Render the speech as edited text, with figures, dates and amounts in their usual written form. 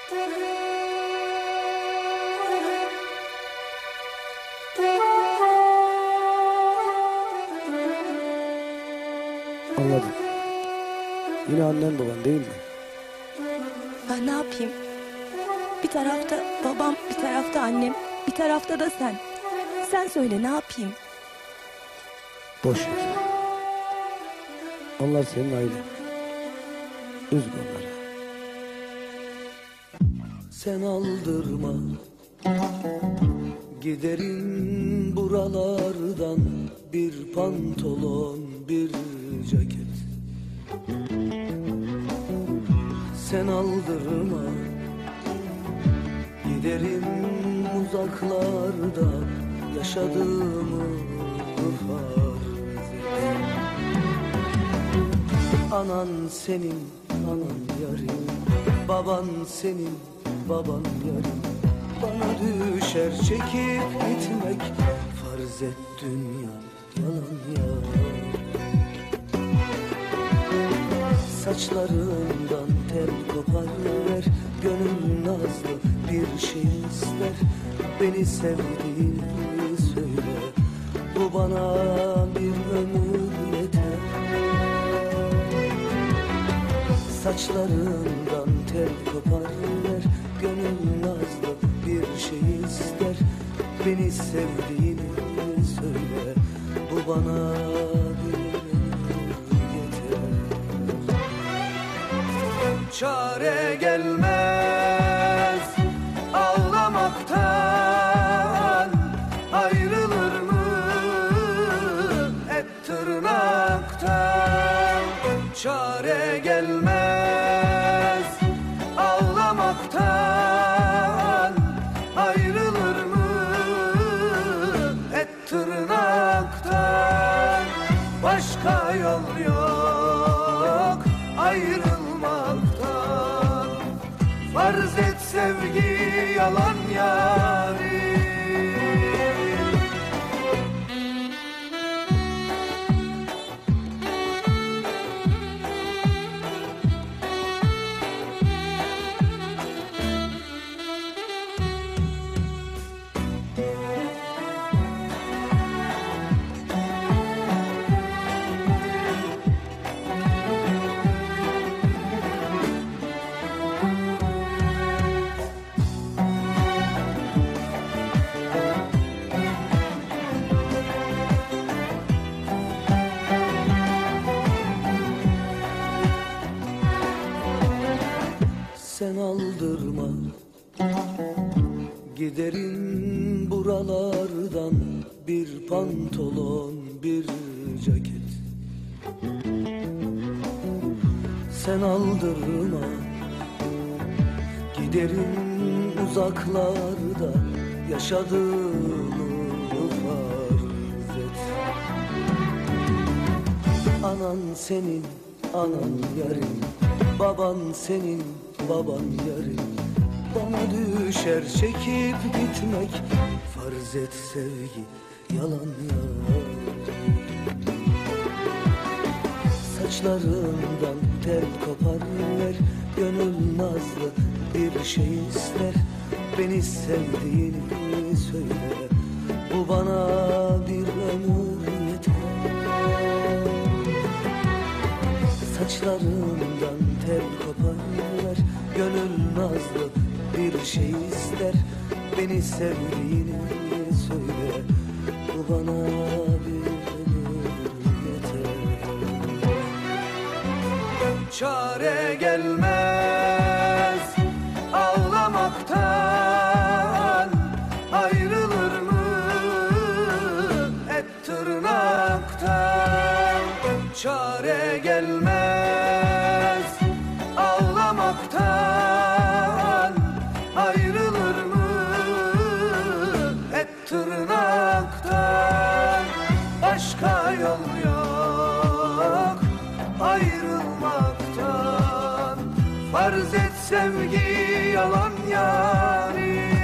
Anladım. Yine annen baban değil mi? Ben ne yapayım? Bir tarafta babam, bir tarafta annem, bir tarafta da sen. Sen söyle, ne yapayım? Boş ver. Onlar senin ailen. Üzme onları. Sen aldırma, giderim buralardan, bir pantolon, bir ceket. Sen aldırma, giderim uzaklarda, yaşadığımı farz et. Anan senin, anan yarim, baban senin, baban yarim. Bana düşer çekip gitmek, farz et dünya yalan ya. Saçlarından tel kopar ver, gönül nazlı bir şey ister. Beni sevdiğini söyle, bu bana bir ömür yeter. Saçlarından tel kopar ver, gönül nazlı bir şey ister. Beni sevdiğini söyle, bu bana bir ömür yeter. Çare gelmez ağlamaktan, ayrılır mı et tırnaktan? Çare gelmez ağlamaktan, ayrılır mı et tırnaktan? Başka yol yok ayrılmaktan. Farz et sevgi yalan yarim. Sen aldırma, giderim buralardan, bir pantolon, bir ceket. Sen aldırma, giderim uzaklarda, yaşadığımı farz et. Anan senin, anan yarim, baban senin, baban yarim. Bana düşer çekip gitmek, farz et sevgi yalan ya. Saçlarından tel kopar ver, gönül nazlı bir şey ister. Beni sevdiğini söyle, bu bana bir ömür yeter. Saçlarından tel kopar ver, gönül nazlı bir şey ister. Beni sevdiğini söyle, bu bana bir ömür yeter. Çare gelmez ağlamaktan, ayrılır mı et tırnaktan? Çare gelmez ağlamaktan, ayrılır mı et tırnaktan? Başka yol yok ayrılmaktan. Farz et sevgi yalan yarim.